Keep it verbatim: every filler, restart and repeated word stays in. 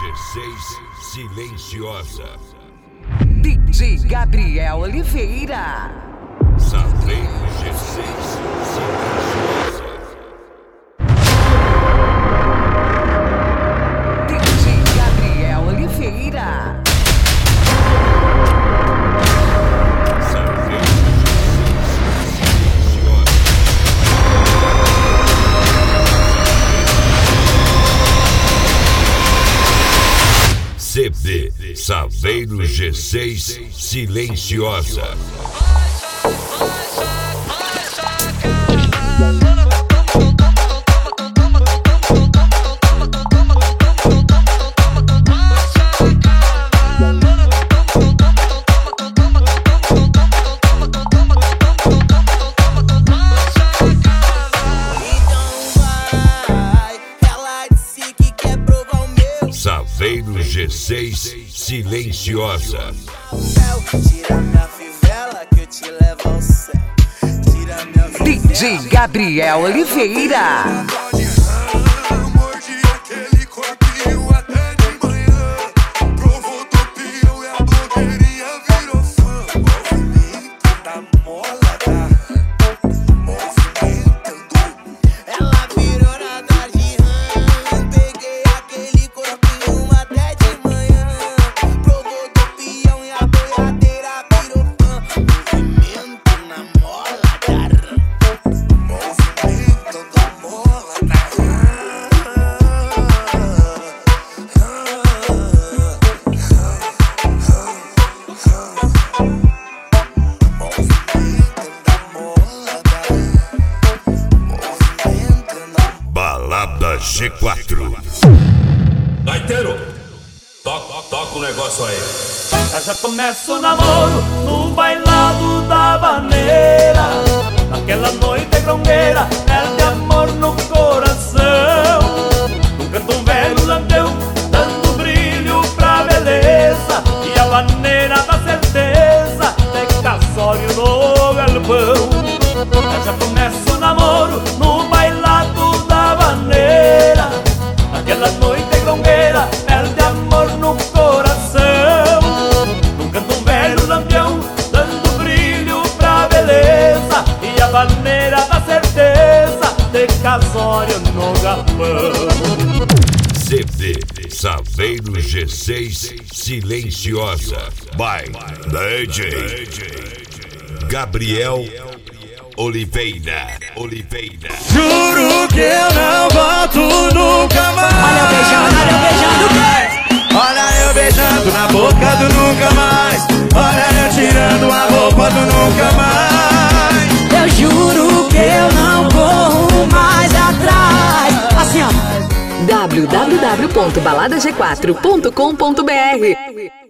G seis Silenciosa. D J Gabriel Oliveira. Saveiro G seis Silenciosa. D J Gabriel Oliveira. C B Saveiro G seis Silenciosa. Saveiro G seis Silenciosa. D J Gabriel Oliveira. Balada G quatro. Gaiteiro, toca, toca o negócio aí. Já começa o namoro no bailado da vaneira. Naquela noite grongueira, perde amor no coração. Num canto um velho lambeu, dando brilho pra beleza. E a vaneira da certeza, de casório no galpão. Já começa o namoro no bailado da vaneira. Naquela noite grongueira, perde amor no coração. Num canto um velho lampião, dando brilho pra beleza. E a vaneira da certeza, de casório no galpão. C B Saveiro G seis Silenciosa. By D J Gabriel Oliveira. Oliveira. Juro que eu não volto nunca mais. Olha eu beijando, olha eu beijando. Olha eu beijando na boca do nunca mais. Olha eu tirando a roupa do nunca mais. Eu juro que eu não corro mais atrás. Assim ó. w w w ponto balada g quatro ponto com ponto b r